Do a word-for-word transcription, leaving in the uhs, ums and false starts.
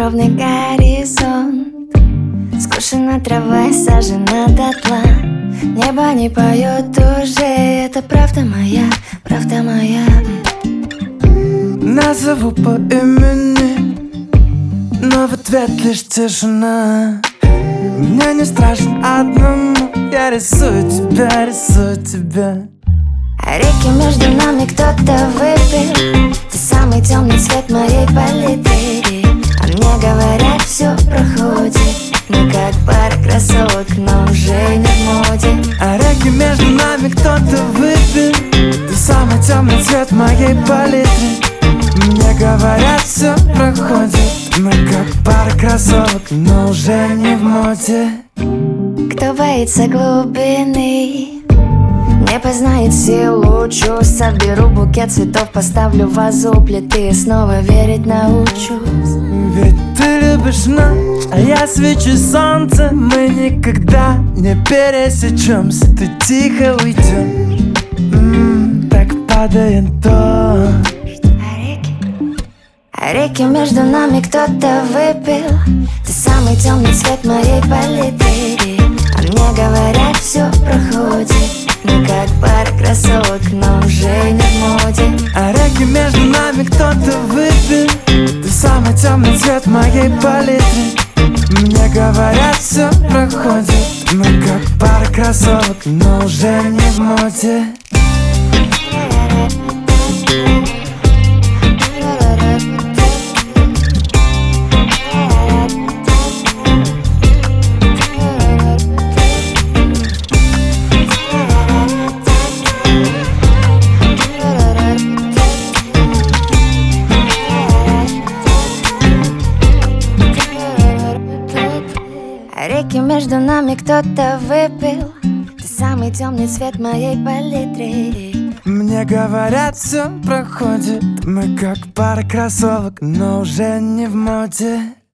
неровный горизонт. Скошена трава и сожжена дотла. Небо не поет уже, это правда моя, правда моя. Назову по имени, но в ответ лишь тишина. Мне не страшно одному, я рисую тебя, рисую тебя. А реки между нами кто-то выпил, ты самый темный цвет моей палитры. А мне говорят, все проходит, мы как пара кроссовок, но уже не в моде. А реки между нами кто-то выпил, ты самый темный цвет моей палитры. Мне говорят, все проходит, мы как пара кроссовок, но уже не в моде. Кто боится глубины, не познает силу чувств. Соберу букет цветов, поставлю в вазу плиты, снова верить научусь. Ведь ты любишь ночь, а я свечу солнце. Мы никогда не пересечемся, ты тихо уйдешь. М-м, так падает дождь. А реки между нами кто-то выпил, ты самый темный цвет моей палитры. А мне говорят, все проходит, мы как пара кроссовок, но уже не в моде. А реки между нами кто-то выпил, ты самый темный цвет моей палитры. Мне говорят, все проходит, мы как пара кроссовок, но уже не в моде. Реки между нами кто-то выпил, ты самый темный цвет моей палитры. Мне говорят, все проходит, мы как пара кроссовок, но уже не в моде.